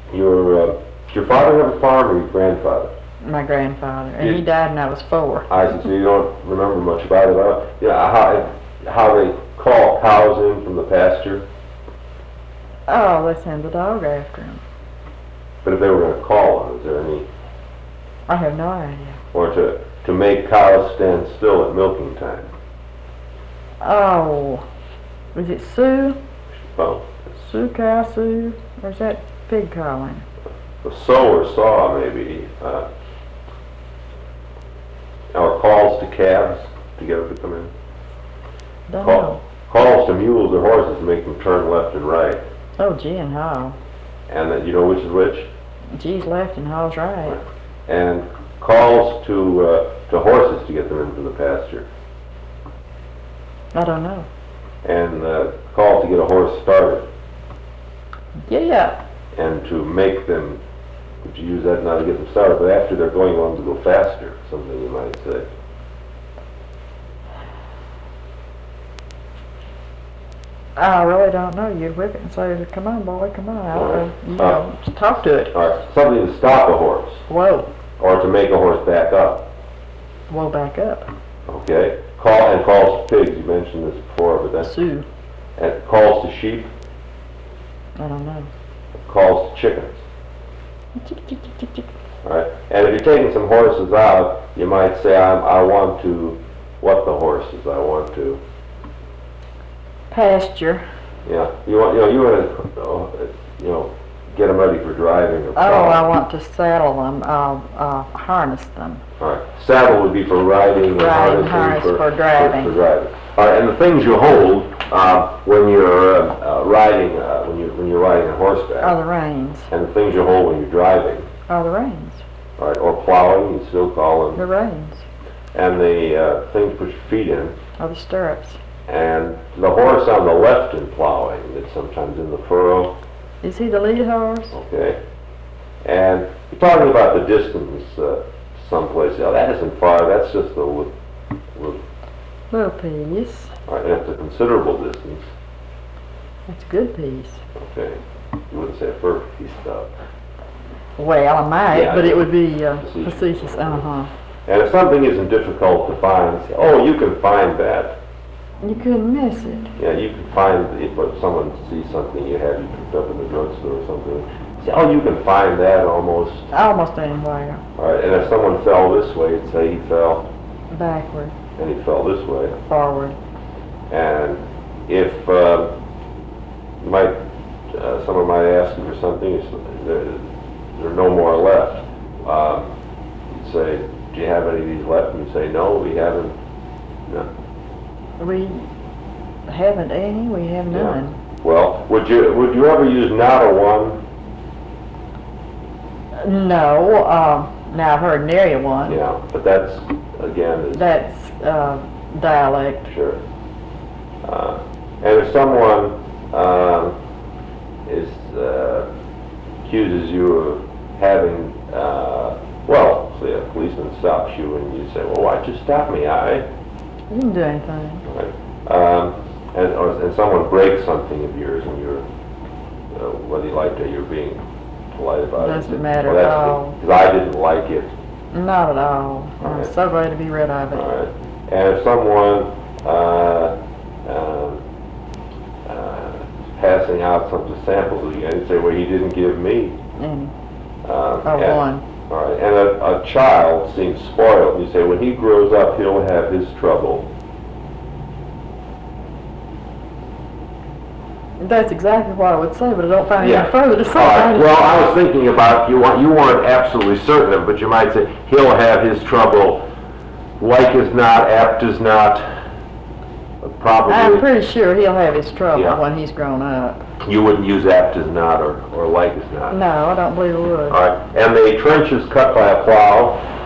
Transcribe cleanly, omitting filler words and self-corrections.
Did your father have a farm or your grandfather? My grandfather, and he died when I was 4. I see, so you don't remember much about it. How they call cows in from the pasture? Oh, they send the dog after him. But if they were going to call them, is there any... I have no idea. Or to make cows stand still at milking time? Oh, is it Sue? Well, Sue cow, Sue? Or is that pig calling? the sow or saw, maybe. Or calls to calves to get them to come in. Don't know. Calls to mules or horses to make them turn left and right. Oh, G and Haw. And then you know which is which? G's left and Haw's right. And calls to horses to get them into the pasture. I don't know. And calls to get a horse started. Yeah. And to make them, would you use that now to get them started, but after they're going along to go faster, something you might say. I really don't know. You whip it and say, come on, boy, come on. Just talk to it. All right. Something to stop a horse. Whoa. Or to make a horse back up. Whoa, back up. Okay. Calls to pigs. You mentioned this before, but that's... Sue. And calls to sheep. I don't know. Calls to chickens. All right. And if you're taking some horses out, you might say, I want to... What the horses? I want to... Pasture. Yeah. You want to get them ready for driving or plowing. I want to saddle them. Harness them. All right. Saddle would be for riding. Riding, harness for driving. For driving. All right. And the things you hold when you're riding, when you're riding on horseback. Are the reins. And the things you hold when you're driving. Are the reins. All right. Or plowing, you still call them. The reins. And the thing to put your feet in. Are the stirrups. And the horse on the left in plowing, that's sometimes in the furrow. Is he the lead horse? Okay. And you're talking about the distance someplace. Now, that isn't far. That's just a little piece. All right, and it's a considerable distance. That's a good piece. Okay. You wouldn't say a perfect piece, though. Well, I might, yeah, but it would be facetious. facetious. And if something isn't difficult to find, say, oh, you can find that. You couldn't miss it. Yeah, you can find, if someone sees something you picked up in the drugstore or something, say, oh, you can find that almost anywhere. All right, and if someone fell this way, it'd say he fell backward. And he fell this way. Forward. And if someone might ask you for something, there are no more left. You'd say, do you have any of these left? And you say, no, we haven't. No. We haven't any. We have none. Yeah. Well, would you ever use not a one? No. Now I've heard nary a one. Yeah, but that's again. That's dialect. Sure. And if someone accuses you of having, say a policeman stops you and you say, well, why'd you stop me? You didn't do anything. Right. And someone breaks something of yours and you're, whether you liked it, you're being polite about it. Doesn't matter at all. Because I didn't like it. Not at all. Right. I'm so glad to be rid of it. All right. And if someone passing out some samples of you, and you say, well, he didn't give me. One. All right. And a child seems spoiled. You say, when he grows up, he'll have his trouble. That's exactly what I would say, but I don't find anything further to say. Well, I was thinking about, you weren't absolutely certain of it, but you might say, he'll have his trouble. Like is not, apt is not, probably. I'm pretty sure he'll have his trouble when he's grown up. You wouldn't use apt is not or like is not. No, I don't believe I would. All right. And the trench is cut by a plow.